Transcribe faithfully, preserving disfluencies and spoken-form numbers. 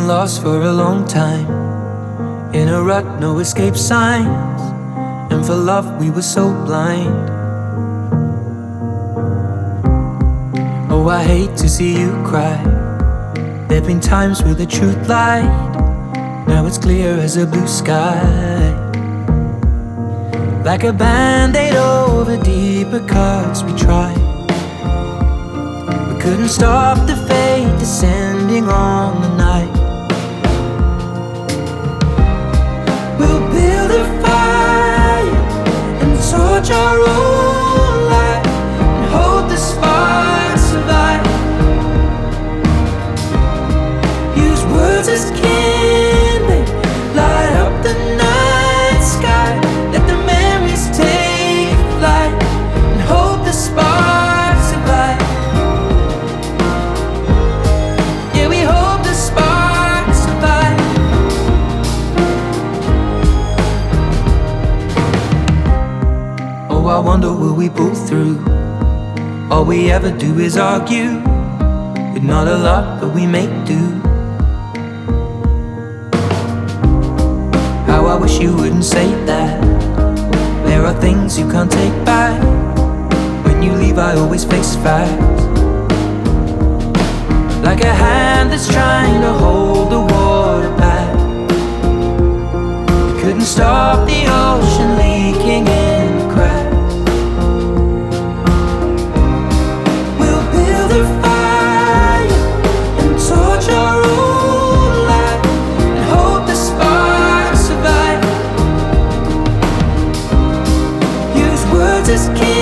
lost for a long time, in a rut, no escape signs. And for love we were so blind. Oh, I hate to see you cry. There've been times where the truth lied. Now it's clear as a blue sky, like a band-aid over deeper cuts we tried. We couldn't stop the fate descending on the night. We'll build a fire and torch our own light, and hope the sparks survive. Use words as kindling, light up the night sky. Let the memories take flight, and hope the sparks survive. Yeah, we hope the sparks survive. Oh, I wonder will we pull through? All we ever do is argue, with not a lot but we make do. How I wish you wouldn't say that. There are things you can't take back. When you leave I always face facts, like a hand that's trying to hold the water back. We couldn't stop the ocean leaking in the cracks. We'll build a fire and torch our own light, and hope the sparks survive. Use words as kindling,